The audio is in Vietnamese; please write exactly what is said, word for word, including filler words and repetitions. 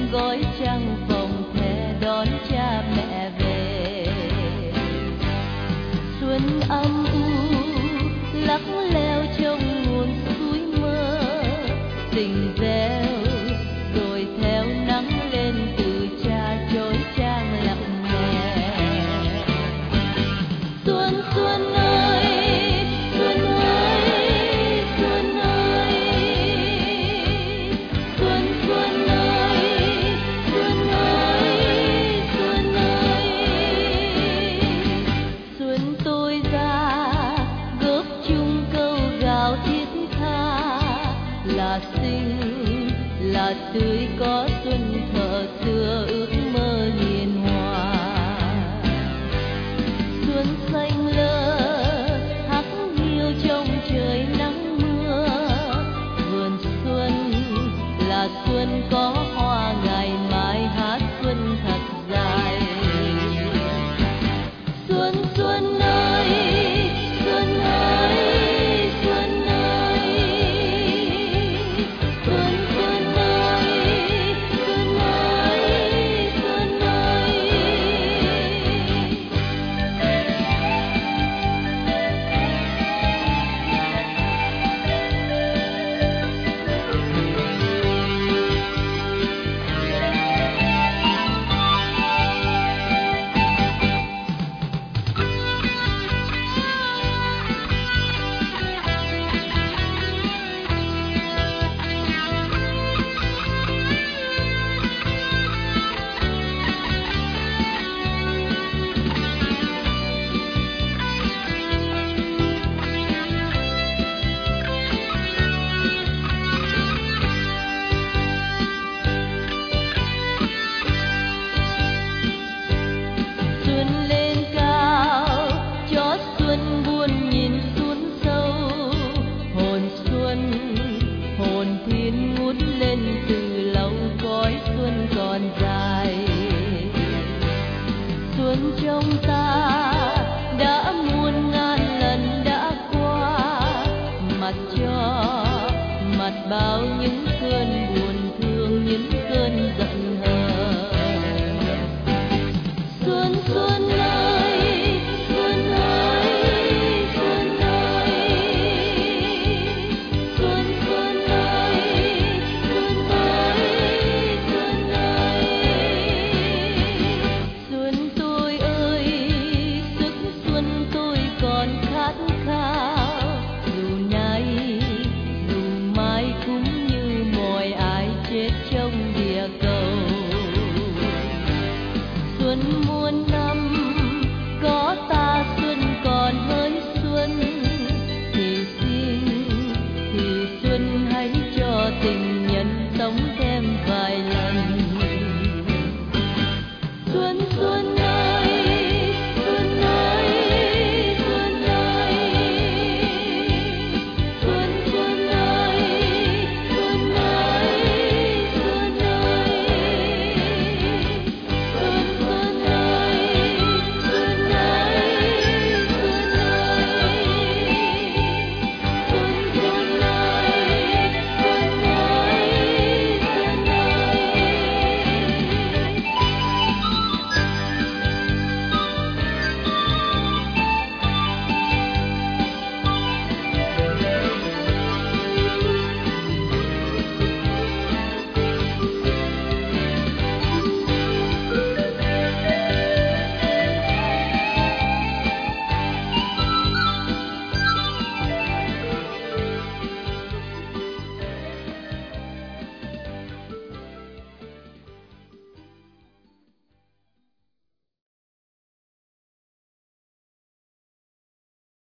gói trăng vòng thề đón cha mẹ về. Xuân âm u lắc leo trong nguồn suối mơ, tình véo rồi theo nắng lên từ cha chói chang lặng lẽ. Xuân xuân ơi, xuân ơi, xuân ơi, xuân xuân ơi, xuân ơi, xuân ơi. Xuân tôi ra góp chung câu gào thiết tha, là xinh là tươi có xuân thở xưa ước